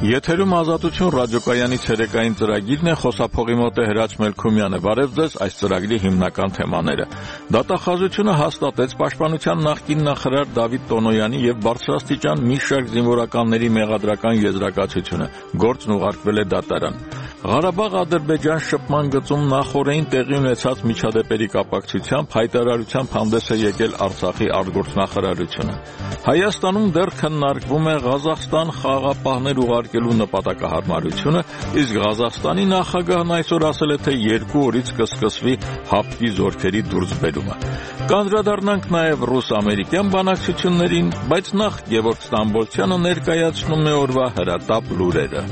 Եթերում Ազատություն ռադիոկայանի ցերեկային ծրագիրն է, խոսափողի մոտ է Հրաչ Մելքումյանը։ Բարև ձեզ, այս ծրագրի հիմնական թեմաները։ Դատախազությունը հաստատեց Պաշտպանության նախկին նախարար Դավիթ Տոնոյանի եւ բարձրաստիճան մի շարք զինվորականների մեղադրական եզրակացությունը։ Գործն ուղարկվել է դատարան։ Ղարաբաղ-Ադրբեջան շփման գծում նախօրեին տեղի ունեցած միջադեպերի կապակցությամբ հայտարարությամբ հանդես է եկել Արցախի արտգործնախարարությունը։ Հայաստանում դեռ քննարկվում է Ղազախստան խաղաղապահներ ուղարկելու նպատակահարմարությունը, իսկ Ղազախստանի նախագահն այսօր ասել է, թե 2 օրից կսկսվի հապկի զորքերի դուրսբերումը։ Կանդրադառնանք նաև ռուս-ամերիկյան բանակցություններին, բայց նախ Գևորգ Ստամբոլցյանը ներկայացնում է օրվա հրատապ լուրերը։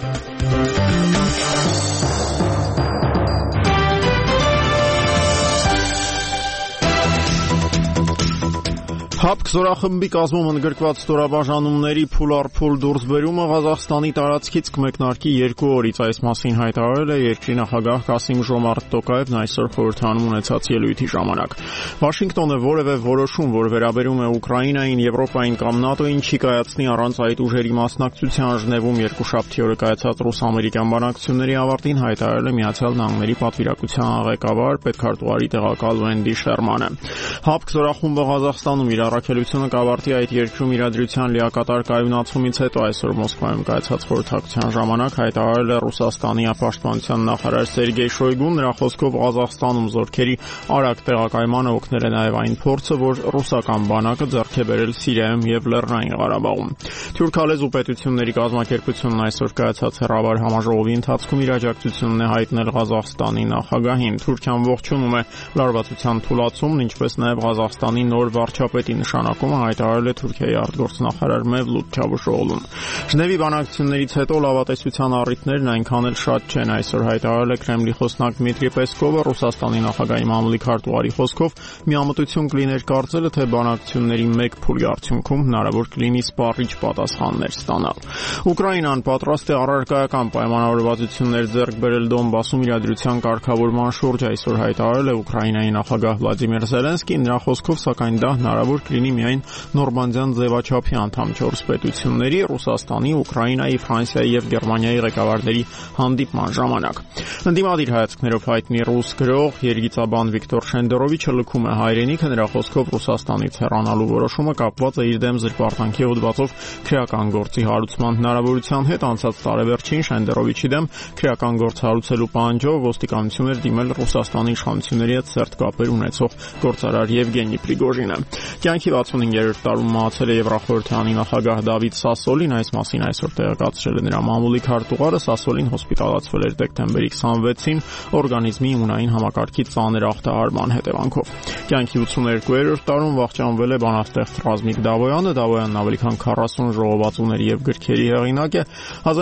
Հապկ զորախմբի կազմում ընդգրկված ստորաբաժանումների փուլ առ փուլ դուրսբերումը Ղազախստանի տարածքից կմեկնարկի 2 օրից, այս մասին հայտարարել է երկրի նախագահ Կասիմ-Ժոմարտ Տոկաևն այսօր խորհրդանում ունեցած ելույթի ժամանակ։ Վաշինգտոնը որևէ որոշում, որ վերաբերում է Ուկրաինային, Եվրոպային կամ ՆԱՏՕ-ին, չի կայացնի առանց այդ ուժերի մասնակցության Ժնևում երկուշաբթի օրը կայացած ռուս-ամերիկյան բանակցությունների ավարտին հայտարարել է Միացյալ Նահանգների պատվիրակության ղեկավար պետքարտուղարի տեղակալ Վենդի Շերմանը։ Հապկ զորախումբը Ղազախստանում իր առաքելությունը կավարտի այդ երկրում իրադրության լիակատար կայունացումից հետո այսօր Մոսկվայում կայացած խորհրդակցության ժամանակ հայտարարել է Ռուսաստանի պաշտպանության նախարար Սերգեյ Շոյգուն։ Նրա խոսքով Ղազախստանում զորքերի արագ տեղակայմանը օգնել է նաև այն փորձը, որ ռուսական բանակը ձեռք է բերել Սիրիայում եւ Լեռնային Ղարաբաղում։ Թուրքալեզու պետությունների կազմակերպությունն այսօր կայացած հեռավար համաժողովի ընթացքում իր աջակցությունն է հայտնել Ղազախստանի նախագահին։ Թուրքիան ողջունում է լարվածության թուլացումն, ինչպես նաև Ղազախստանի նոր վարչապետի նշանակումը հայտարարել է Թուրքիայի արտգործնախարար Մևլութ Չավուշօղլուն։ Ժնևի բանակցություններից հետո լավատեսության առիթներն այնքան էլ շատ չեն, այսօր հայտարարել է Կրեմլի խոսնակ Դմիտրի Պեսկովը։ Ռուսաստանի նախագահի մամուլի քարտուղարի խոսքով միամտություն կլիներ կարծելը, թե բանակցությունների մեկ փուլի արդյունքում հնարավոր կլինի սպառիչ պատասխաններ ստանալ։ Ուկրաինան պատրաստ է առարկայական պայմանավորվածություններ ձեռք բերել Դոնբասում իրադրության կարգավորման շուրջ, այսօր հայտարարել է Ուկրաինայի նախագահ Վլադիմիր Զելենսկին։ Նրա խոսքով, սակայն դա հնարավոր կլինի միայն Նորմանդիան ձևաչափի անդամ 4 պետությունների՝ Ռուսաստանի, Ուկրաինայի, Ֆրանսիայի եւ Գերմանիայի ղեկավարների հանդիպման ժամանակ։ Ընդդիմադիր հայացքներով հայտնի ռուս գրող, երգիծաբան Վիկտոր Շենդերովիչը լքում է հայրենիքը։ Նրա խոսքով Ռուսաստանից հեռանալու որոշումը կապված է իր դեմ զրպարտանքի հոդվածով քրեական գործի հարուցման հնարավորության հետ։ Անցած տարեվերջին Շենդերովիչի դեմ քրեական գործ հարուցելու պահանջով ոստիկանություն էր դիմել Ռուսաստանի իշխանությունների հետ սերտ կապեր ունեցող գործարար Եվգենի Պրիգոժինը։ Կյանքի 65-րդ տարում մահացել է Եվրախորհրդանի նախագահ Դավիթ Սասոլին, այս մասին այսօր տեղեկացրել է նրա մամուլի քարտուղարը։ Սասոլին հոսպիտալացվել էր դեկտեմբերի 26-ին օրգանիզմի իմունային համակարգի ծանր աղտահարման հետևանքով։ Կյանքի 82-րդ տարում վախճանվել է բանաստեղծ Ռազմիկ Դավոյանը։ Դավոյանն ավելի քան 40 ժողովածուների եւ գրքերի հեղինակ է։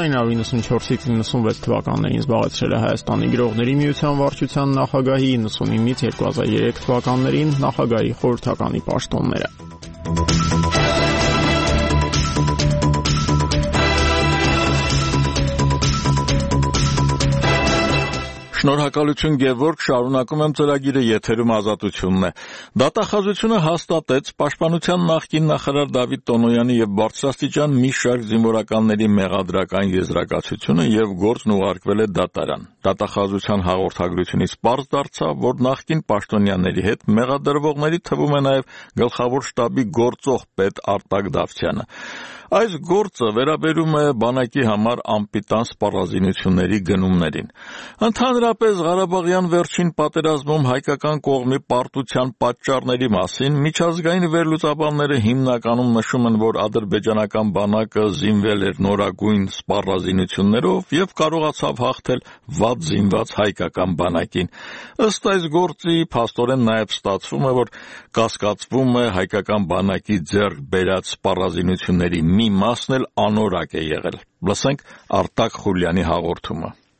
1994-ից 96 թվականներին զբաղեցրել է Հայաստանի գրողների միության վարչության նախագահի, 99-ից 2003 թվականներին նախագահի խորհրդականի պաշտոնները։ Շնորհակալություն Գևորգ, շարունակում եմ ծրագիրը, եթերում Ազատությունն է։ Դատախազությունը հաստատեց Պաշտպանության նախկին նախարար Դավիթ Տոնոյանի եւ բարձրաստիճան մի շարք զինվորականների մեղադրական եզրակացությունը եւ գործն ուղարկվել է դատարան։ Դատախազության հաղորդագրությունից պարզ դարձավ, որ նախկին պաշտոնյաների հետ մեղադրվողների թվում է նաեւ գլխավոր շտաբի գործող պետ Արտակ Դավթյանը։ Այս գործը վերաբերում է բանակի համար անպիտան սպառազինությունների գնումներին։ Ընդհանրապես Ղարաբաղյան վերջին պատերազմում հայկական կողմի պարտության պատճառների մասին միջազգային վերլուծաբանները հիմնականում նշում են, որ ադրբեջանական բանակը զինվել էր նորագույն սպառազինություններով եւ կարողացավ հաղթել վատ զինված հայկական բանակին։ Ըստ այս գործի փաստորեն նաեւ ստացվում է, որ կասկածվում է հայկական բանակի ձեռք բերած սպառազինությունների մի մասն էլ անորակ է եղել։ Լսենք Արտակ Խուլյանի հաղորդումը։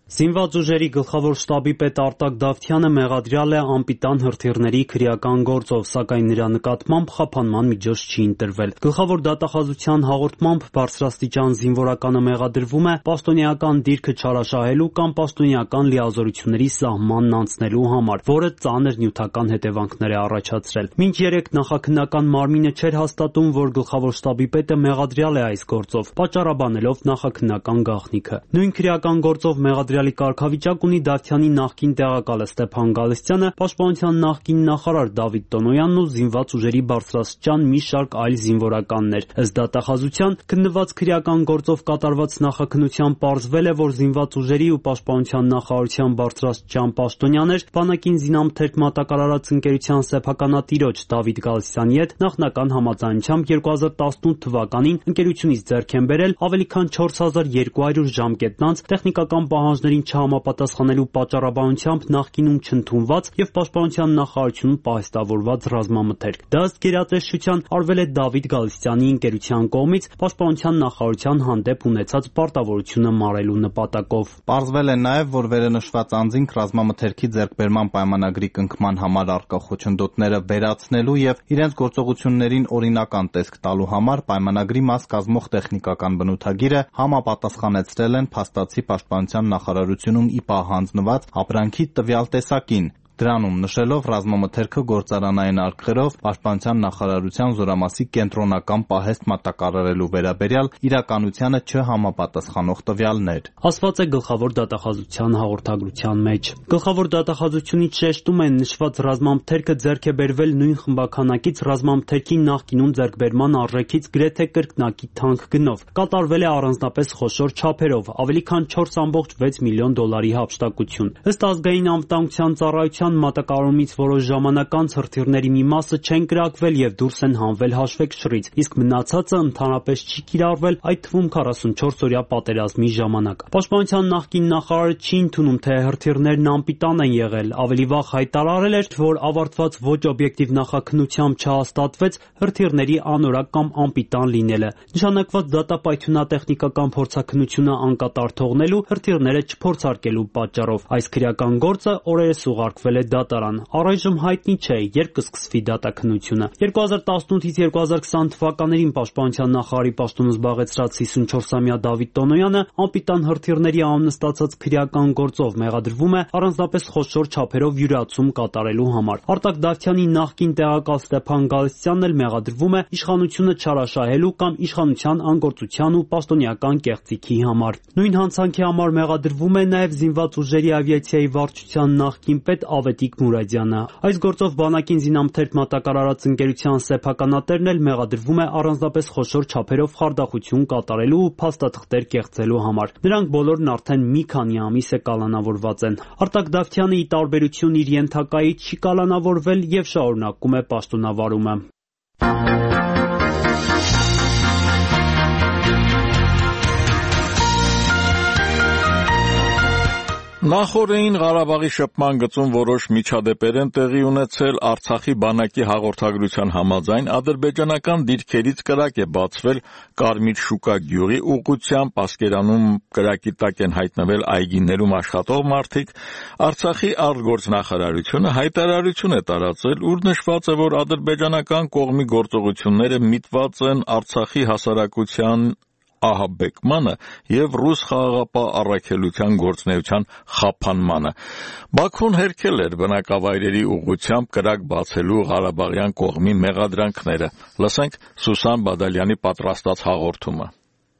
Զինված ուժերի գլխավոր շտաբի պետ Արտակ Դավթյանը մեղադրյալ է անպիտան հրթիռների քրեական գործով, սակայն նրա նկատմամբ խափանման միջոց չի ընտրվել։ Գլխավոր դատախազության հաղորդմամբ բարձրաստիճան զինվորականը մեղադրվում է պաշտոնեական դիրքը չարաշահելու կամ պաշտոնեական լիազորությունների սահմանն անցնելու համար, որը ծանր նյութական հետևանքներ է առաջացրել։ Մինչ երեկ նախաքննական մարմինը չէր հաստատում, որ գլխավոր շտաբի պետը մեղադրյալ է այս գործով, պատճառաբանելով նախաքննական գաղտնիքը։ Նույն քրեական գործով մեղադրյալի կարգավիճակ ունի Դավթյանի նախկին տեղակալը Ստեփան Գալստյանը, պաշտպանության նախկին նախարար Դավիթ Տոնոյանն ու զինված ուժերի բարձրաստիճան մի շարք այլ զինվորականներ։ Ըստ դատախազության, քննված քրեական գործով կատարված նախաքննության պարզվել է, որ զինված ուժերի ու պաշտպանության նախարարության բարձրաստիճան պաշտոնյաներ բանակին զինամթերք մատակարարած ընկերության սեփականատիրոջ Դավիթ Գալստյանի հետ նախնական համաձայնությամբ 2018 թվականին ընկերությունից ձեռք են բերել ավելի քան 4200 ժամկետնանց տեխնիկական պահանջներին չհամապատասխանելու պատճառաբանությամբ նախկինում չընդունված եւ պաշտպանության նախարարությունում պահեստավորված ռազմամթերք։ Դա ըստ գերատեսչության արվել է Դավիթ Գալստյանի ընկերության կողմից պաշտպանության նախարարության հանդեպ ունեցած պարտավորությունը մարելու նպատակով։ Պարզվել է նաեւ, որ վերանշված անձինք ռազմամթերքի ձեռքբերման պայմանագրի կնքման համար առկա խոչընդոտները վերացնելու եւ իրենց գործողություններին օրինական տեսք տալու համար պայմանագրի մաս կազմող տեխնիկական բնութագիրը համապատասխանեցրել են փաստացի պաշտպանության նախարարությունում ի պահ հանձնված ապրանքի տվյալ տեսակին, դրանում նշելով ռազմամթերքը գործարանային արկղերով պաշտպանության նախարարության զորամասի կենտրոնական պահեստ մատակարարելու վերաբերյալ իրականությանը չհամապատասխանող տվյալներ։ Ասված է գլխավոր դատախազության հաղորդագրության մեջ։ Գլխավոր դատախազությունից շեշտում են նշված ռազմամթերքը ձեռք է բերվել նույն խմբականակից ռազմամթերքի նախկինում ձեռքբերման արժեքից գրեթե կրկնակի թանկ գնով։ Կատարվել է առանձնապես խոշոր չափերով, ավելի քան 4.6 միլիոն դոլարի հափշտակություն։ Ըստ ազգային անվտանգության ծառայության մատակարարումից որոշ ժամանակ անց հրթիռների մի մասը չեն կրակվել եւ դուրս են հանվել հաշվեկշռից, իսկ մնացածը ընդհանրապես չի կիրառվել, այդ թվում 44-օրյա պատերազմի ժամանակ։ Պաշտպանության նախկին նախարարը չի ընդունում, թե հրթիռներն անպիտան են եղել, ավելի վաղ հայտարարել էր, որ ավարտված ոչ օբյեկտիվ նախաքննությամբ չհաստատվեց հրթիռների անորակ կամ անպիտան լինելը։ Նշանակված դատապայթյունատեխնիկական փորձաքննությունը անկատար թողնելու, հրթիռները չփորձարկելու պատճառով այս քրեական գործը օրերս ուղարկվել է դատարան։ Առայժմ հայտնի չէ, երբ կսկսվի դատաքննությունը։ 2018-ից 2020 թվականներին պաշտպանության նախարարի պաշտոն զբաղեցրած 54-ամյա Դավիթ Տոնոյանը անպիտան հրթիռների աննստացած քրեական գործով մեղադրվում է առանձնապես խոշոր չափերով յուրացում կատարելու համար։ Արտակ Դավթյանի նախկին տեղակալ Ստեփան Գալստյանն էլ մեղադրվում է իշխանությունը չարաշահելու կամ իշխանության անգործության ու պաշտոնեական կեղծիքի համար։ Նույն հանցանքի համար մեղադրվում է նաև զինված ուժերի ավիացիայի վարչության նախկին պետ Ավետիք Մուրադյանը։ Այս գործով բանակին զինամթերք մատակարարած ընկերության սեփականատերն էլ մեղադրվում է առանձնապես խոշոր չափերով խարդախություն կատարելու ու փաստաթղթեր կեղծելու համար։ Նրանք բոլորն արդեն մի քանի ամիս է կալանավորված են։ Արտակ Դավթյանը ի տարբերություն իր ենթակայի չի կալանավորվել եւ շարունակում է պաշտոնավարումը։ Նախորդին Ղարաբաղի շփման գծում որոշ միջադեպեր են տեղի ունեցել, Արցախի բանակի հաղորդագրության համաձայն ադրբեջանական դիրքերից կրակ է բացվել Կարմիր շուկա գյուղի ուղղությամբ, Ասկերանում կրակի տակ են հայտնվել այգիներում աշխատող մարդիկ։ Արցախի արտգործնախարարությունը հայտարարություն է տարածել, ուր նշված է, որ ադրբեջանական կողմի գործողությունները միտված են Արցախի հասարակության ահաբեկմանը եւ ռուս խաղաղապահ առաքելության գործունեության խափանմանը։ Բաքուն հերքել էր բնակավայրերի ուղղությամբ կրակ բացելու ղարաբաղյան կողմի մեղադրանքները։ Լսենք Սուսան Բադալյանի պատրաստած հաղորդումը։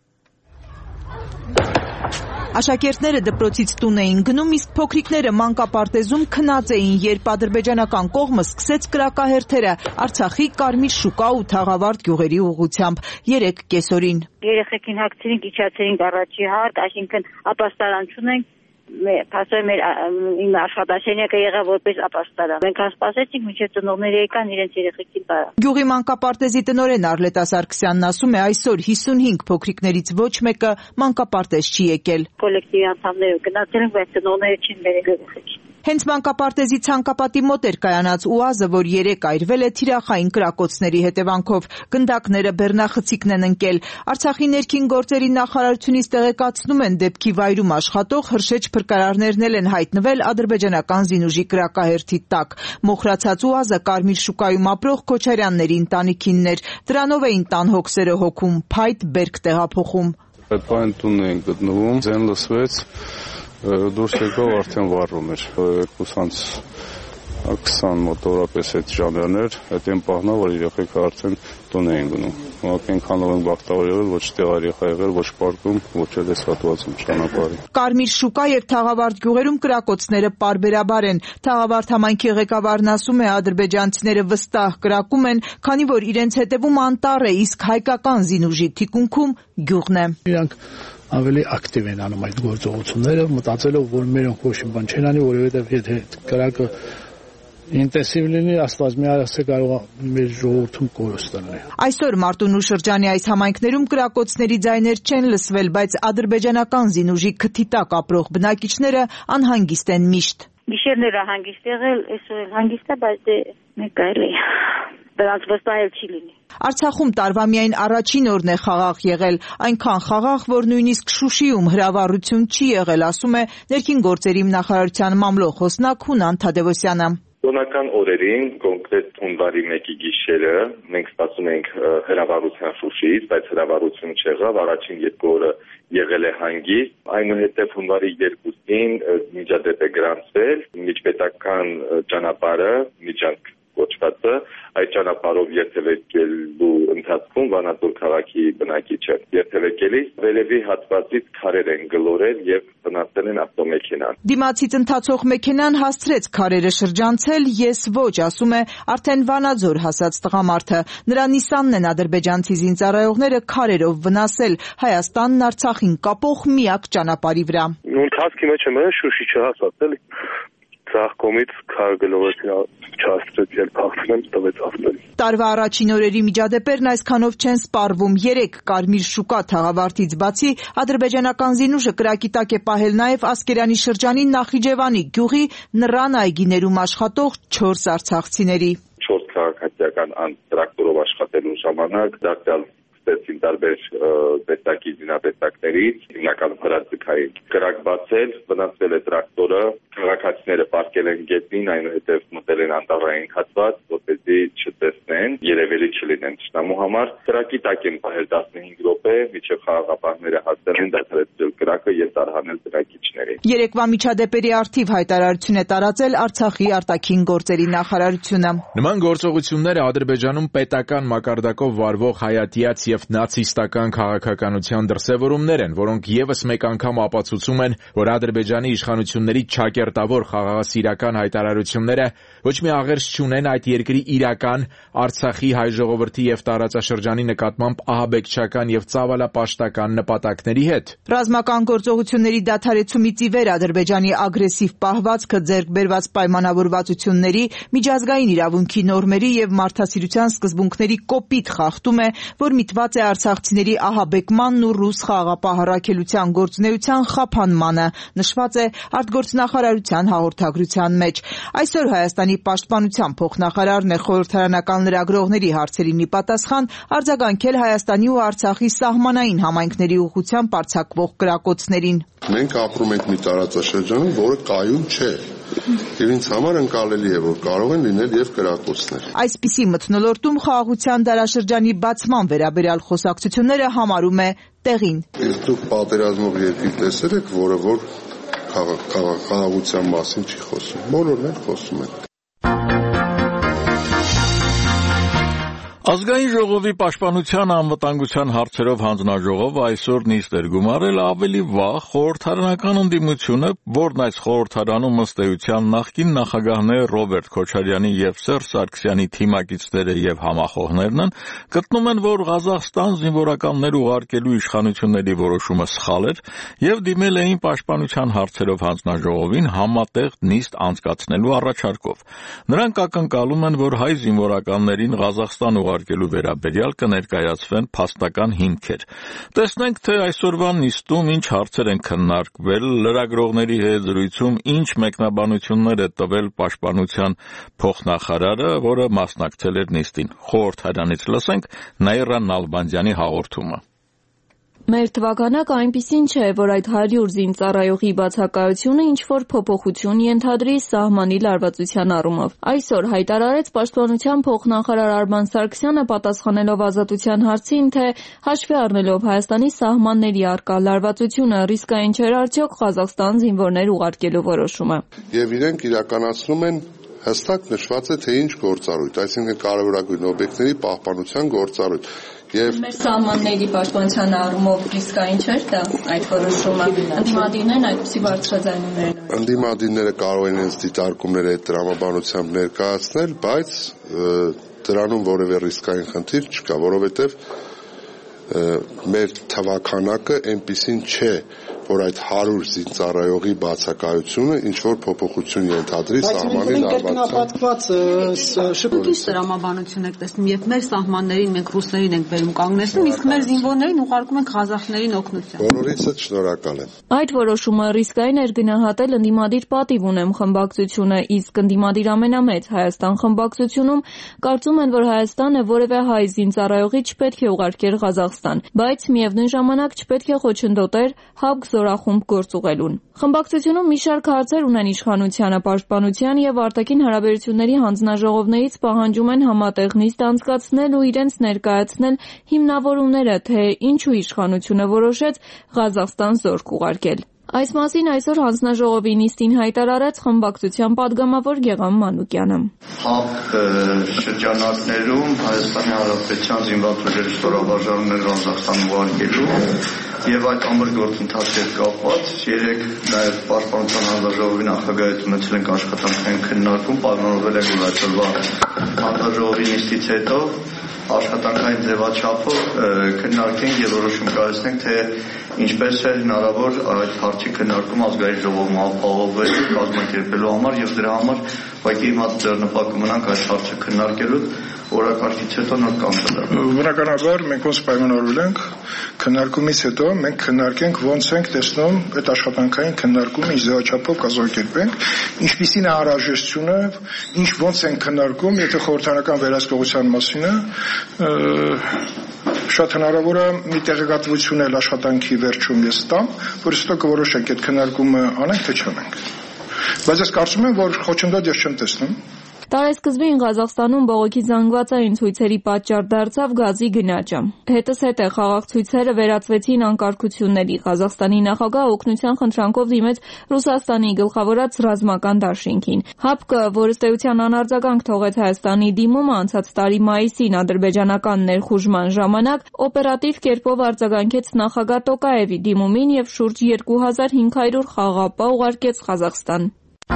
Աշակերտները դպրոցից տուն էին գնում, իսկ փոքրիկները մանկապարտեզում քնած էին, երբ ադրբեջանական կողմը սկսեց կրակահերթերը Արցախի Կարմիր շուկա ու Թաղավարտ գյուղերի ուղղությամբ 3 կեսօրին։ Երեխեքին հագցրինք, իջացրինք առաջի հարկ, այսինքն ապաստարան չունենք, փաստորեն իմ աշխատասենյակը եղավ որպես ապաստարան։ Մենք սպասեցինք, մինչև ծնողները եկան իրենց երեխեքին տարան։ Գյուղի մանկապարտեզի տնօրեն Արլետա Սարգսյանն ասում է, այսօր 55 փոքրիկներից ոչ մեկը մանկապարտեզ չի եկել։ Կոլեկտիվի անդամները գնացել են, բայց ծնողները չեն բերել երեխեքին։ Հենց մանկապարտեզի ցանկապատի մոտ էր կայանած ՈՒԱԶ-ը, որ երեկ այրվել է թիրախային կրակոցների հետևանքով։ Գնդակները բեռնախցիկն են ընկել։ Արցախի ներքին գործերի նախարարությունից տեղեկացնում են, դեպքի վայրում աշխատող հրշեջ փրկարարներն էլ են հայտնվել ադրբեջանական զինուժի կրակահերթի տակ։ Մոխրացած ՈՒԱԶ-ը Կարմիր շուկայում ապրող Քոչարյանների ընտանիքինն էր։ Դրանով էին տան հոգսերը հոգում, փայտ բերք տեղափոխում։ Այդ տունն էին գտնվում, ձեն լսվեց, դուրս եկավ արդեն վառում էր 2:20 մոտավորապես այդ ժամերներ, այդ են պահնա, որ երեխեքը արդեն տուն էին գնում։ Այնքանով են բախտավոր եղել, ոչ տեղ երեխա եղել, ոչ պարկում, ոչ էլ էս հատվածում ճանապարհի։ Կարմիր շուկա եւ Թաղավարտ գյուղերում կրակոցները պարբերաբար են։ Թաղավարտ համայնքի ղեկավարն ասում է, ադրբեջանցիները վստահ կրակում են, քանի որ իրենց հետևում անտառ է, իսկ հայկական զինուժի թիկունքում գյուղն է։ Իրանք ավելի ակտիվ են անում այդ գործողությունները, մտածելով, որ մերոնք ոչ մի բան չեն անի, որովհետեւ եթե կրակը ինտենսիվ լինի, Աստված մի արասը կարող է մեր ժողովրդում կորուստ լինի։ Այսօր Մարտունու շրջանի այս համայնքներում կրակոցների ձայներ չեն լսվել, բայց ադրբեջանական զինուժի քթի տակ ապրող բնակիչները անհանգիստ են միշտ։ Գիշերները հանգիստ եղել, այսօր էլ հանգիստ է, բայց դե մեկ այլ է։ Դրանց վստահել չի լինի։ Արցախում տարվա միայն առաջին օրն է խաղաղ եղել, այնքան խաղաղ, որ նույնիսկ Շուշիում հրավառություն չի եղել, ասում է ներքին գործերի նախարարության մամլո խոսնակ Հունան Թադևոսյանը։ Տոնական օրերին, կոնկրետ հունվարի 1-ի գիշերը, մենք ստացում ենք հրավառության Շուշիից, բայց հրավառություն չեղավ, առաջին 2 օրը եղել է հանգիստ, այնուհետև հունվարի 2-ին միջադեպ է գրանցվել, միջպետական ճանապարհը, միջանք կոչվածը, այդ ճանապարհով երթևեկելու ընթացքում Վանաձոր քաղաքի բնակիչը երթևեկելիս վերևի հատվածից քարեր են գլորել եւ վնասել են ավտոմեքենան։ Դիմացից ընթացող մեքենան հասցրեց քարերը շրջանցել, ես ոչ, ասում է արդեն Վանաձոր հասած տղամարդը։ Նրա Նիսանն են ադրբեջանցի զինծառայողները քարերով վնասել Հայաստանն Արցախին կապող միակ ճանապարհի վրա։ Ընթացքի մեջ եմ Շուշի չհասած էլի։ Ցախկոմից քար գլորեցին չաստրեց եւ փախցնեմ տվեց ավտոյի։ Տարվա առաջին օրերի միջադեպերն այսքանով չեն սպառվում։ 3 Կարմիր շուկա Թաղավարտից բացի ադրբեջանական զինուժը կրակի տակ է պահել նաեւ Ասկերանի շրջանի Նախիջևանի գյուղի Նռան այգիներում աշխատող 4 արցախցիների։ 4 քաղաքացիական տրակտորով աշխատելու ժամանակ դարձյալ ստեցին տարբեր տեսակի զինատեսակներից, հիմնականում հրաձգային կրակ բացել, վնասվել է տրակտորը, քաղաքացիները պարկել են գետնին, այնուհետև մտել են անտառային հատված, որպեսզի չտեսնեն, երևելի չլինեն թշնամու համար։ Կրակի տակ են պահել 15 րոպե, մինչև խաղաղապահները հասել են դադարեցնել կրակը եւ տարհանել կրակիչներին։ Երեկվա միջադեպերի առթիվ հայտարարություն է տարածել Արցախի արտաքին գործերի նախարարությունը։ Նման գործողությունները Ադրբեջանում պետական մակարդակով վարվող հայատյաց եւ նացիստական քաղաքականության դրսևորումներ են, որոնք եւս մեկ անգամ ապացուցում են, որ Ադրբեջանի իշխանությունների ճակերտավոր խաղաղասիրական հայտարարությունները ոչ մի աղերս չունեն այդ երկրի իրական Արցախի հայ ժողովրդի եւ տարածաշրջանի նկատմամբ ահաբեկչական եւ ծավալապաշտական նպատակների հետ։ Ռազմական գործողությունների դադարեցումից ի վեր Ադրբեջանի ագրեսիվ պահվածքը ձեռք բերված պայմանավորվածությունների, միջազգային իրավունքի նորմերի եւ մարդասիրության սկզբունքների կոպիտ խախտում է, որ միտված է արցախցիների ահաբեկմանն ու ռուս խաղաղապահ գործունեության խափանմանը, նշված է արտգործնախարարության հաղորդագրության մեջ։ Այսօր Հայաստանի պաշտպանության փոխնախարարն է խորհրդարանական լրագրողների հարցերին ի պատասխան արձագանքել Հայաստանի ու Արցախի սահմանային համայնքների ուղղությամբ արձակվող կրակոցներին։ Մենք ապրում ենք մի տարածաշրջանում, որը կայուն չէ։ Եվ ինձ համար ընկալելի է, որ կարող են լինել եւ կրակոցներ։ Այսպիսի մթնոլորտում խաղաղության դարաշրջանի բացման վերաբերյալ խոսակցությունները համարում է տեղին։ Իսկ դուք պատերազմող երկիր տեսել եք, որը որ խաղաղության մասին չի խոսում։ Բոլորն են խոսում են։ Ազգային ժողովի պաշտպանության անվտանգության հարցերով հանձնաժողովը այսօր նիստ էր գումարել ավելի վաղ խորհրդարանական ընդդիմությունը, որն այս խորհրդարանում ըստ էության նախկին նախագահներ Ռոբերտ Քոչարյանի եւ Սերժ Սարգսյանի թիմակիցները եւ համախոհներն են, գտնում են, որ Ղազախստան զինվորականներ ուղարկելու իշխանությունների որոշումը սխալ էր եւ դիմել էին պաշտպանության հարցերով հանձնաժողովին համատեղ նիստ անցկացնելու առաջարկով։ Նրանք ակնկալում են, որ հայ զինվորականներին Ղազախստան ուղարկելու վերաբերյալ կներկայացվեն փաստական հիմքեր։ Տեսնենք, թե այսօրվա նիստում ինչ հարցեր են քննարկվել, լրագրողների հետ զրույցում ինչ մեկնաբանություններ է տվել Պաշտպանության փոխնախարարը, որը մասնակցել էր նիստին։ Խորհրդարանից լսենք Նաիրա Նալբանդյանի հաղորդումը։ Մեր թվականակը այնպիսին չէ, որ այդ 100 զինծառայողի բացակայությունը ինչ-որ փոփոխություն ենթադրի սահմանի լարվածության առումով։ Այսօր հայտարարեց Պաշտպանության փոխնախարար Արման Սարգսյանը պատասխանելով Ազատության հարցին, թե հաշվի առնելով Հայաստանի սահմանների առկա լարվածությունը ռիսկային չէր արդյոք Ղազախստան զինվորներ ուղարկելու որոշումը։ Եվ իրենք իրականացնում են հստակ նշված է, թե ինչ գործառույթ, այսինքն կարևորագույն օբյեկտների պահպանության գործառույթ։ Եվ մեր սահմանների պաշտպանության առումով ռիսկային չէր դա այդ որոշումը։ Ընդդիմադիրներն այդպիսի բարձրաձայնումներ են։ Ընդդիմադիրները կարող են իրենց դիտարկումները այդ տրամաբանությամբ ներկայացնել, բայց դրանում որևէ ռիսկային խնդիր չկա, որովհետև մեր թվականակը այնպիսին չէ, որ այդ 100 զինծառայողի բացակայությունը ինչ-որ փոփոխություն ենթադրի սահմանի լարվածության։ Շփոթի տրամաբանություն եք տեսնում, եւ մեր սահմաններին մենք ռուսներին ենք բերում կանգնեցնում, իսկ մեր զինվորներին ուղարկում ենք ղազախներին օգնության։ Բոլորիցս շնորհակալ եմ։ Այդ որոշումը ռիսկային էր գնահատել ընդդիմադիր պատիվ ունեմ խմբակցությունը, իսկ ընդդիմադիր ամենամեծ Հայաստան խմբակցությունում կարծում են, որ Հայաստանը որևէ հայ զինծառայողի չպետք է ուղարկեր Ղազախստան, բայց միևնույն ժամանակ չպետք է խոչընդոտեր ՀԱԲԿ զորախումբ գործուղելուն։ Խմբակցությունում մի շարք հարցեր ունեն իշխանությանը, պաշտպանության եւ արտաքին հարաբերությունների հանձնաժողովներից պահանջում են համատեղ նիստ անցկացնել ու իրենց ներկայացնել հիմնավորումները, թե ինչու իշխանությունը որոշեց Ղազախստան զորք ուղարկել։ Այս մասին այսօր հանձնաժողովի նիստին հայտարարեց խմբակցության падգամավոր Գեգամ Մանուկյանը։ ՀԱԲԿ շրջանակներում Հայաստանի Հանրապետության զինված ուժերի ստորաբաժանումներ Ղազախստան ուղարկելու եւ այդ ամբողջ գործընթացի հետ կապված երեք նաեւ Պաշտպանության հանձնաժողովի նախագահից ունեցել ենք աշխատանքային քննարկում, պայմանավորվել ենք, որ այսօրվա հանձնաժողովի նիստից հետո աշխատանքային ձևաչափով քննարկենք եւ որոշում կայացնենք, թե ինչպես է հնարավոր այդ հարցի քննարկում ազգային ժողովում ապահովելու, կազմակերպելու համար եւ դրա համար ուղղակի իմաց ձեռնպակում մնանք այդ հարցը քննարկելու օրակարգից հետո նոր կանցել։ Բնականաբար մենք ոնց պայմանավորվել ենք քննարկումից հետո մենք քննարկենք ոնց ենք տեսնում այդ աշխատանքային քննարկումը ինչ ձևաչափով կազմակերպենք, ինչպիսին է անհրաժեշտությունը, ինչ ոնց են քննարկում, եթե խորհրդարանական վերահսկողության մասին է շատ հնարավոր է մի տեղեկատվություն էլ աշխատանքի վերջում ես տամ, որ հետո կորոշենք այդ քննարկումը անենք թե չանենք։ Բայց ես կարծում եմ, որ խոչընդոտ ես չեմ տեսնում։ Տարեսկզբին Ղազախստանում բողոքի զանգվածային ցույցերի պատճառ դարձավ գազի գնաճը։ Հետզհետե խաղաղ ցույցերը վերածվեցին անկարգությունների։ Ղազախստանի նախագահ օգնության խնդրանքով դիմեց Ռուսաստանի գլխավորած ռազմական դաշինքին։ ՀԱԲԿ, որը ըստեյության անարձագանք թողեց Հայաստանի դիմումը անցած տարի մայիսին ադրբեջանական ներխուժման ժամանակ, օպերատիվ կերպով արձագանքեց նախագահ Տոկաևի դիմումին եւ շուրջ 2500 խաղաղապահ ուղարկեց Ղազախստան։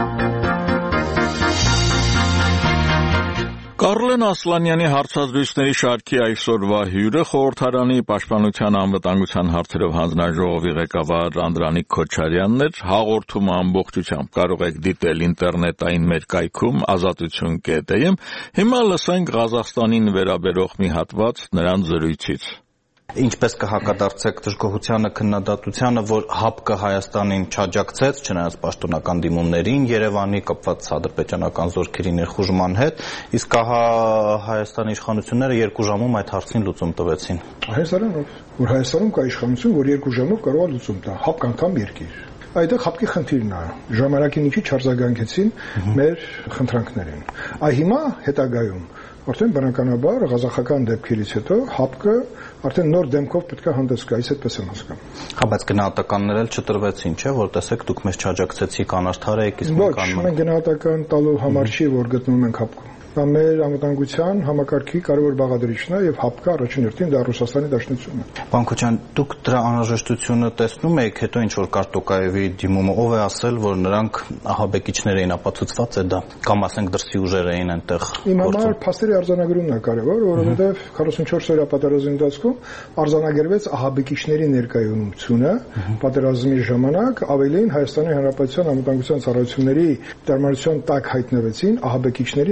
Կարլեն Ասլանյանի հարցազրույցների շարքի այսօրվա հյուրը խորհրդարանի պաշտպանության անվտանգության հարցերով հանձնաժողովի ղեկավար Անդրանիկ Քոչարյանն էր։ Հաղորդումը ամբողջությամբ կարող եք դիտել ինտերնետային մեր կայքում azatutun.am։ Հիմա լսենք Ղազախստանին վերաբերող մի հատված նրան զրույցից։ Ինչպես կհակադարձեք դժգոհությանը քննադատությանը, որ ՀԱԲԿ Հայաստանին չաջակցեց, չնայած պաշտոնական դիմումներին Երևանի կապված ադրբեջանական զորքերի ներխուժման հետ, իսկ Հայաստանի իշխանությունները 2 ժամում այդ հարցին լուծում տվեցին։ Հայաստանով, որ Հայաստանում կա իշխանություն, որ 2 ժամով կարող է լուծում տա, ՀԱԲԿ անդամ երկիր։ Այդտեղ ՀԱԲԿ-ի խնդիրն է։ Ժամանակին ինչի չարձագանքեցին մեր խնդրանքներին։ Այ հիմա հետագայում արդեն բնականաբար ղազախական դեպքերից հետո ՀԱԲԿ-ը արդեն նոր դեմքով պետք է հանդես գա, այս այդպես եմ հասկանում։ Հա, բայց գնահատականներ էլ չտրվեցին, չէ՞, որ տեսեք դուք մեզ չաջակցեցիք, անարդար եք, իսկ մենք անմար։ Ոչ, մենք գնահատական տալու համար չի, որ գտնվում ենք ՀԱԲԿ-ում։ Դա մեր անվտանգության համակարգի կարևոր բաղադրիչն է եւ ՀԱԲԿ-ը առաջին հերթին դա Ռուսաստանի Դաշնությունն է։ Պարոն Քոչարյան, դուք դրա անհրաժեշտությունը տեսնում եք, հետո ինչ որ կար Տոկաևի դիմումը, ով է ասել, որ նրանք ահաբեկիչներ էին, ապացուցված է դա, կամ ասենք դրսի ուժեր էին այնտեղ։ Իմ համար փաստերի արձանագրումն է կարևոր, որովհետեւ 44 օրյա պատերազմի ընթացքում արձանագրվեց ահաբեկիչների ներկայունությունը պատերազմի ժամանակ, ավելին Հայաստանի Հանրապետության անվտանգության ծառայությունների դերմանության տակ հայտնվեցին ահաբեկիչների նաեւ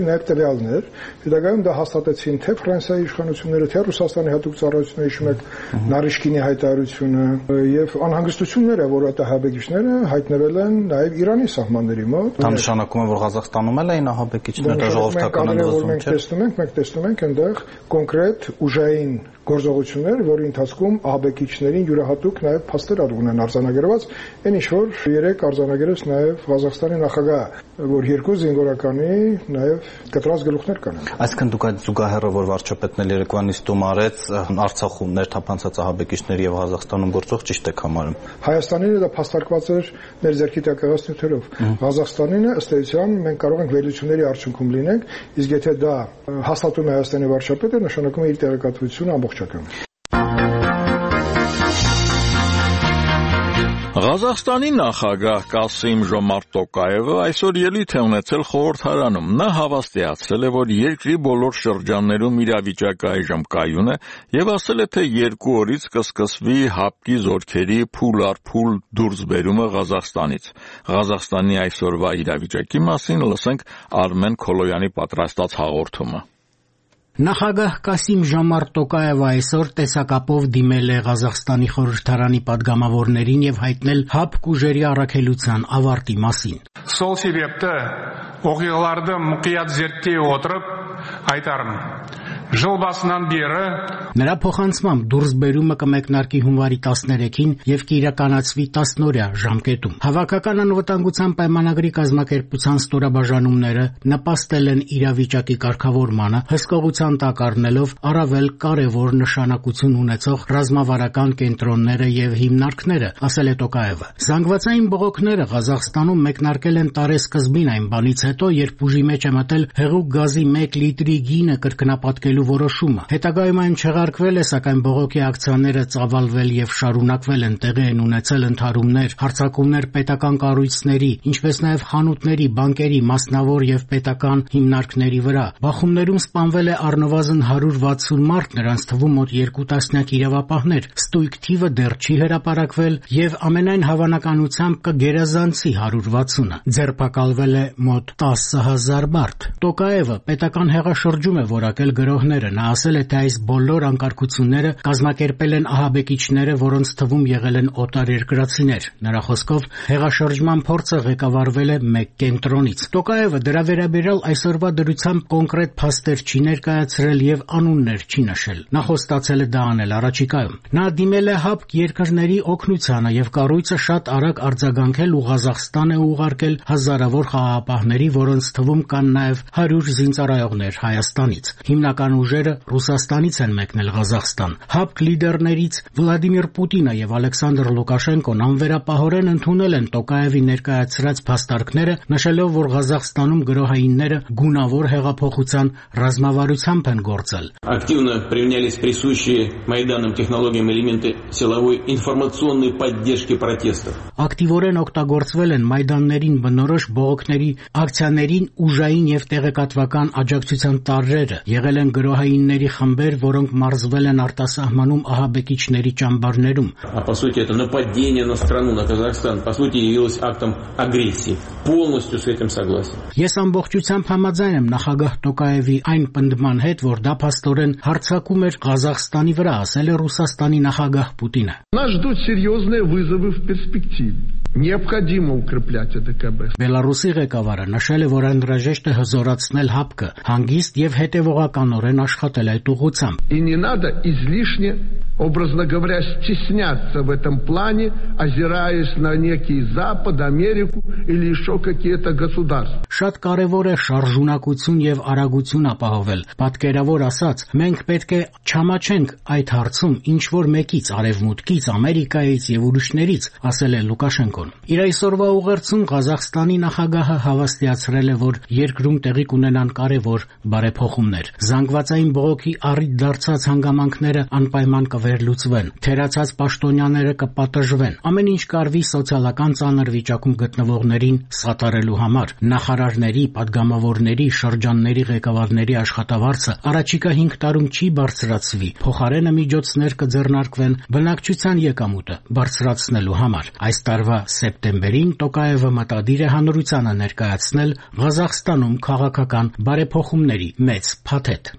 ռեալներ, հետագայում դա հաստատեցին թե Ֆրանսիայի իշխանությունները, թե Ռուսաստանի հատուկ ծառայությունը, հիշում եք Նարիշկինի հայտարարությունը, եւ անհանգստությունները, որ այդ ահաբեկիչները հայտնվել են նաեւ Իրանի սահմանների մոտ։ Դա նշանակում է, որ Ղազախստանում էլ էին ահաբեկիչները, ժողովրդական ընդվզում չէ։ Մենք տեսնում ենք այնտեղ կոնկրետ ուժային գործողություններ, որի ընթացքում ահաբեկիչներին յուրահատուկ նաև փաստեր ունեն արձանագրված, այն ինչ որ երեք արձանագրեց նաև Ղազախստանի նախագահ, որ երկու զինվորականի նաև կտրած գլուխներ կան։ Այսինքն դուք այդ զուգահեռը, որ վարչապետն էլ Երևանից տոմարեց, Արցախում ներթափանցած ահաբեկիչների եւ Ղազախստանում գործող ճիշտ եք համարում։ Հայաստանին դա փաստարկված էր մեր ձեռքի տակ եղած նյութերով։ Ղազախստանին ըստ էության մենք կարող ենք վերլուծությունների արդյունքում լինենք, իսկ եթե դա հաստատում է Հայաստանի վարչապետը, նշանակում է իր տեղեկատվությունը ամբողջական։ Ղազախստանի նախագահ Կասիմ-Ժոմարտ Տոկաևը այսօր ելույթ է ունեցել խորհրդարանում։ Նա հավաստիացրել է, որ երկրի բոլոր շրջաններում իրավիճակը այժմ կայուն է եւ ասել է, թե 2 օրից կսկսվի հապկի զորքերի փուլ առ փուլ դուրսբերումը Ղազախստանից։ Ղազախստանի այսօրվա իրավիճակի մասին լսենք Արմեն Քոլոյանի պատրաստած հաղորդումը։ Նախագահ Կասիմ-Ժոմարտ Տոկաևը այսօր տեսակապով դիմել է Ղազախստանի խորհրդարանի падգամավորներին եւ հայտնել հապկ ուժերի առաքելության ավարտի մասին։ Сол себепті оқиғаларды мұқият зерттей отырып айтарым. Жыл басынан бері Նրա փոխանցմամբ դուրսբերումը կմեկնարկի հունվարի 13-ին եւ կիրականացվի 10-օրյա ժամկետում։ Հավաքական անվտանգության պայմանագրի կազմակերպության ստորաբաժանումները նպաստել են իրավիճակի կարգավորմանը, հսկողության տակ առնելով առավել կարևոր նշանակություն ունեցող ռազմավարական կենտրոնները եւ հիմնարկները, ասել է Տոկաևը։ Զանգվածային բողոքները Ղազախստանում մեկնարկել են տարեսկզբին այն բանից հետո, երբ ուժի մեջ է մտել հեղուկ գազի 1 լիտրի գինը կրկնապատկելու որոշումը։ Հետագայում այն չեղարկվել է, սակայն բողոքի ակցիաները ծավալվել եւ շարունակվել են, տեղի են ունեցել ընդհարումներ, հարձակումներ պետական կառույցների, ինչպես նաեւ խանութների, բանկերի, մասնավոր եւ պետական հիմնարկների վրա։ Բախումներում սպանվել է առնվազն 160 մարդ, նրանց թվում մոտ 2 տասնյակ իրավապահներ։ Ստույգ թիվը դեռ չի հրապարակվել եւ ամենայն հավանականությամբ կգերազանցի 160-ը։ Ձերբակալվել է մոտ 10,000 մարդ։ Տոկաևը պետական հեղաշրջում է որակել գրոհները։ Նա ասել է, թե այս բոլոր անկարգությունները կազմակերպել են ահաբեկիչները, որոնց թվում եղել են օտարերկրացիներ։ Նրա խոսքով հեղաշրջման փորձը ղեկավարվել է մեկ կենտրոնից։ Տոկաևը դրա վերաբերյալ այսօրվա դրությամբ կոնկրետ փաստեր չի ներկայացրել եւ անուններ չի նշել։ Նա խոստացել է դա անել առաջիկայում։ Նա դիմել է հապկ երկրների օգնությանը եւ կառույցը շատ արագ արձագանքել ու Ղազախստան է ուղարկել հազարավոր խաղաղապահների, որոնց թվում կան նաեւ 100 զինծառայողներ Հայաստանից։ Հիմնական ուժերը Ռուսաստանից են մեկնել Ղազախստան։ Հապկ լիդերներից Վլադիմիր Պուտինը եւ Ալեքսանդր Լուկաշենկոն անվերապահորեն ընդունել են Տոկաևի ներկայացրած փաստարկները, նշելով, որ Ղազախստանում գրոհայինները գունավոր հեղափոխության ռազմավարությամբ են գործել։ Активно применялись присущие Майданам технологиям элементы силовой информационной поддержки протестов. Ակտիվորեն օգտագործվել են Մայդաններին բնորոշ բողոքների ակցիաներին ուժային եւ տեղեկատվական աջակցության տարրերը, եղել են գրոհայինների խմբեր, որոնք մարզվել են արտասահմանում ահաբեկիչների ճամբարներում։ По сути это нападение на страну, на Казахстан, по сути явилось актом агрессии. Полностью с этим согласен. Ես ամբողջությամբ համաձայն եմ նախագահ Տոկաևի այն պնդման հետ, որ դա փաստորեն հարձակում էր Ղազախստանի վրա, ասել է Ռուսաստանի նախագահ Պուտինը։ Нас ждут серьезные вызовы в перспективе. Необходимо укреплять АДКБ. Բելարուսի ղեկավարը նշել է, որ անհրաժեշտ է հզորացնել հապկը, հանգիստ եւ հետեւողականորեն աշխատել այդ ուղղությամբ։ И не надо излишне, образно говоря, стесняться в этом плане, озираясь на некий Запад, Америку или еще какие-то государства. Շատ կարևոր է շարժունակություն եւ արագություն ապահովել։ Պատկերավոր ասած, մենք պետք է չամաչենք այդ հարցում ինչ որ մեկից, Արևմուտքից, Ամերիկայից եւ ուրիշներից, ասել է Լուկաշենկոն։ Իր այսօրվա ուղերձում Ղազախստանի նախագահը հավաստիացրել է, որ երկրում տեղի կունենան կարևոր բարեփոխումներ։ Զանգվածային բողոքի առիթ դարձած հանգամանքները անպայման կվերլուծվեն, թերացած պաշտոնյաները կպատժվեն։ Ամեն ինչ կարվի սոցիալական ծանր վիճակում գտնվողներին սատարելու համար։ Նախարար նախարարների, պատգամավորների, շրջանների ղեկավարների աշխատավարձը առաջիկա 5 տարում չի բարձրացվի, փոխարենը միջոցներ կձեռնարկվեն բնակչության եկամուտը բարձրացնելու համար։ Այս տարվա սեպտեմբերին Տոկաևը մտադիր է հանրությանը ներկայացնել Ղազախստանում քաղաքական բարեփոխումների մեծ փաթեթ։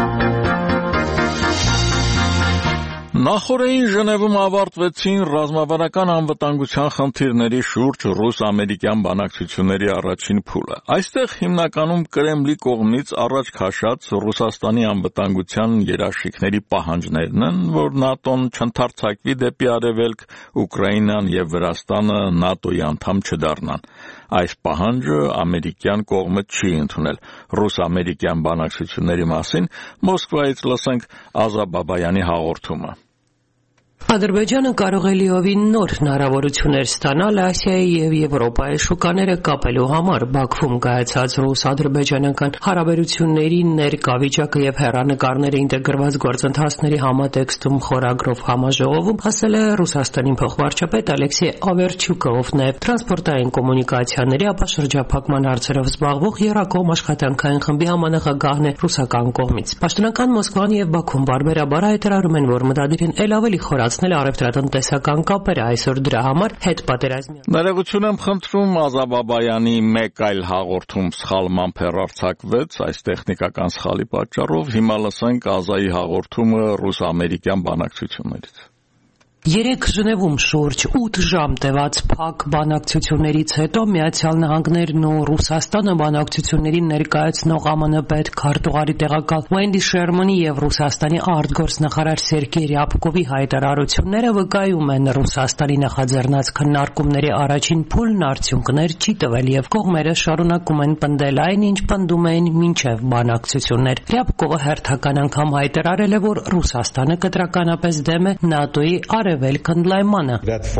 Նախորդին Ժնևում ավարտվեցին ռազմավարական անվտանգության խնդիրների շուրջ ռուս-ամերիկյան բանակցությունների առաջին փուլը։ Այստեղ հիմնականում Կրեմլի կողմից առաջ քաշած Ռուսաստանի անվտանգության երաշխիքների պահանջներն են, որ ՆԱՏՕ-ն չընդարձակվի դեպի արևելք, Ուկրաինան եւ Վրաստանը ՆԱՏՕ-ի անդամ չդառնան։ Այս պահանջը ամերիկյան կողմը չի ընդունել։ Ռուս-ամերիկյան բանակցությունների մասին Մոսկվայից լսենք Ազա Բաբայանի հաղորդումը։ Ադրբեջանը կարող է լիովին նոր հնարավորություններ ստանալ Ասիայի եւ Եվրոպայի շուկաները կապելու համար։ Բաքվում կայացած ռուս-ադրբեջանական հարաբերությունների ներկա վիճակը եւ հեռանկարները ինտեգրված գործընթացների համատեքստում խորագրով համաժողովում ասել է Ռուսաստանի փոխվարչապետ Ալեքսեյ Ավերչուկը, ով նաեւ տրանսպորտային կոմունիկացիաների, ապա շրջափակման հարցերով զբաղվող Երակոմ աշխատանքային խմբի համանախագահն է ռուսական կողմից։ Պաշտոնական Մոսկվան եւ Բաքուն բարբերաբար հայտարարում են, որ մտադիր են ել ավելի խորացնել առևտրատնտեսական կապերը այսօր դրա համար հետպատերազմյան։ Ներողություն եմ խնդրում, Ազա Բաբայանի մեկ այլ հաղորդում սխալմամբ հեռարձակվեց այս տեխնիկական սխալի պատճառով։ Հիմա լսենք Ազայի հաղորդումը ռուս-ամերիկյան բանակցություններից։ Երեք Ժնևում շուրջ 8 ժամ տևած փակ բանակցություններից հետո Միացյալ Նահանգներն ու Ռուսաստանը բանակցություններին ներկայացնող ԱՄՆ պետքարտուղարի տեղակալ Վենդի Շերմանի եւ Ռուսաստանի արտգործնախարար Սերգեյ Ռյաբկովի հայտարարությունները վկայում են Ռուսաստանի նախաձեռնած քննարկումների առաջին փուլն արդյունքներ չի տվել եւ կողմերը շարունակում են պնդել այն, ինչ պնդում էին մինչեւ բանակցություններ։ Ռյաբկովը հերթական անգամ հայտարարել է, որ Ռուսաստանը կտրականապես դեմ է ՆԱՏՕ-ի արևելք ընդլայնմանը։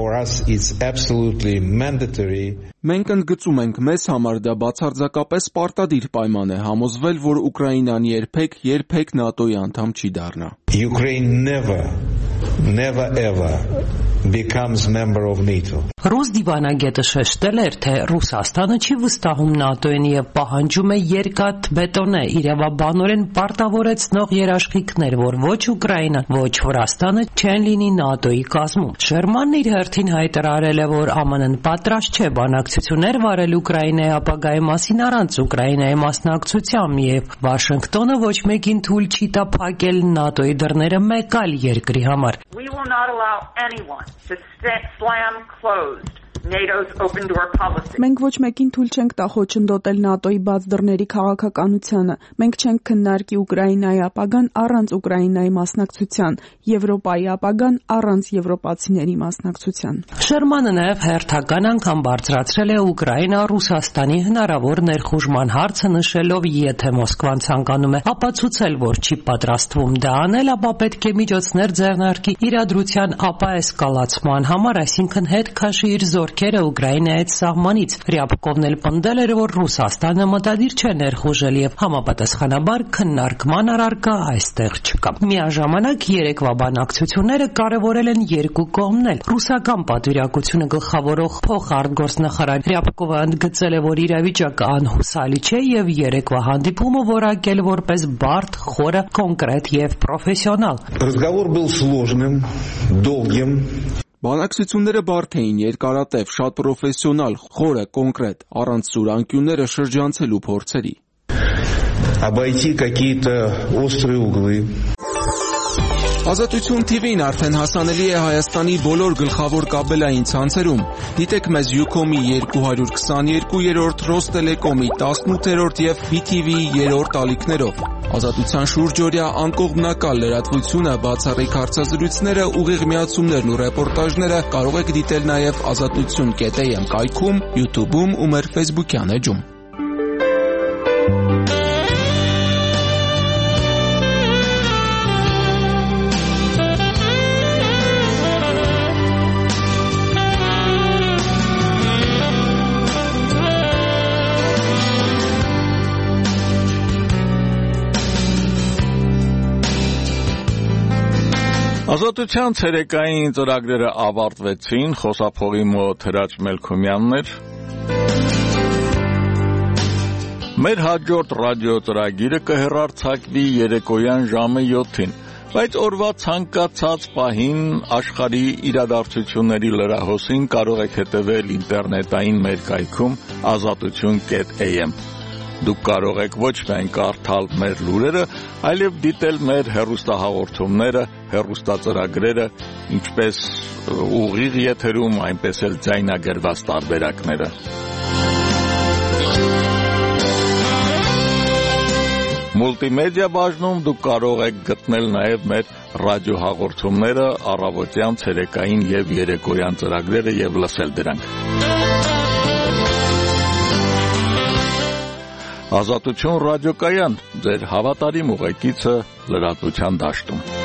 Մենք ընդգծում ենք, մեզ համար դա բացարձակապես պարտադիր պայման է համոզվել, որ Ուկրաինան երբեք ՆԱՏՕ-ի անդամ չի դառնա։ Ռուս դիվանագետը շեշտել էր, թե Ռուսաստանը չի վստահում ՆԱՏՕ-ին եւ պահանջում է երկաթ բետոնե իրավաբանորեն պարտավորեցնող երաշխիքներ, որ ոչ Ուկրաինան, ոչ Վրաստանը չեն լինի ՆԱՏՕ-ի կազմում։ Շերմանն իր հերթին հայտարարել է, որ ԱՄՆ-ն պատրաստ չէ բանակցություններ վարել Ուկրաինայի ապագայի մասին առանց Ուկրաինայի մասնակցությամբ եւ Վաշինգտոնը ոչ մեկին թույլ չի տա փակել ՆԱՏՕ-ի դռները մեկ այլ երկրի համար։ We will not allow anyone to slam closed NATO's open door policy. Մենք ոչ մեկին թույլ չենք տա խոչընդոտել ՆԱՏՕ-ի բաց դռների քաղաքականությանը։ Մենք չենք քննարկի Ուկրաինայի ապագան առանց Ուկրաինայի մասնակցության, Եվրոպայի ապագան առանց եվրոպացիների մասնակցության։ Շերմանը նաև հերթական անգամ բարձրացրել է Ուկրաինա-Ռուսաստանի հնարավոր ներխուժման հարցը, նշելով, եթե Մոսկվան ցանկանում է ապացուցել, որ չի պատրաստվում դա անել, ապա պետք է միջոցներ ձեռնարկի իրադրության ապաեսկալացման համար, այսինքն հետ քաշի իր զորքերը Ուկրաինայից սահմանից։ Ռյաբկովն էլ պնդել էր, որ Ռուսաստանը մտադիր չէ ներխուժել եւ համապատասխանաբար քննարկման առարկա այստեղ չկա։ Միաժամանակ երեկվա բանակցությունները կարևորել են երկու կողմն էլ։ Ռուսական պատվիրակությունը գլխավորող փոխարտգործնախարար Ռյաբկովը ընդգծել է, որ իրավիճակը անհուսալի չէ եւ երեկվա հանդիպումը որակել որպես բարդ, խորը, կոնկրետ եւ պրոֆեսիոնալ։ Разговор был сложным, долгим. Բանակցությունները բարդ էին, երկարատև, շատ պրոֆեսիոնալ, խորը, կոնկրետ, առանց սուրանկյունները շրջանցելու փորձերի։ Обойти какие-то острые углы. Ազատություն TV-ն արդեն հասանելի է Հայաստանի բոլոր գլխավոր կաբելային ցանցերում։ Դիտեք մեզ Ucom-ի 222-րդ, Ռոստելեկոմի 18-րդ եւ BTV-ի 3-րդ ալիքներով։ Ազատության շուրջօրյա անկողմնակալ լրատվությունը, բացառիկ հարցազրույցները, ուղիղ միացումներն ու ռեպորտաժները կարող եք դիտել նաեւ azatutun.am կայքում, YouTube-ում ու մեր Facebook-յան էջում։ Ազատության ցերեկային ծրագրերը ավարտվեցին, խոսափողի մոտ Հրաչ Մելքումյանն էր։ Մեր հաջորդ ռադիո ծրագիրը կհեռարձակվի երեկոյան ժամը 7-ին, բայց օրվա ցանկացած պահին աշխարհի իրադարձությունների լրահոսին կարող եք հետևել ինտերնետային մեր կայքում azatutun.am. Դուք կարող եք ոչ միայն կարդալ մեր լուրերը, այլև դիտել մեր հեռուստահաղորդումները, հեռուստածրագրերը, ինչպես ուղիղ եթերում, այնպես էլ ձայնագրված տարբերակները։ Մուլտիմեդիա բաժնում դուք կարող եք գտնել նաև մեր ռադիոհաղորդումները, առավոտյան, ցերեկային եւ երեկոյան ծրագրերը եւ լսել դրանք։ Ազատություն ռադիոկայան, ձեր հավատարիմ ուղեկիցը լրատվության դաշտում։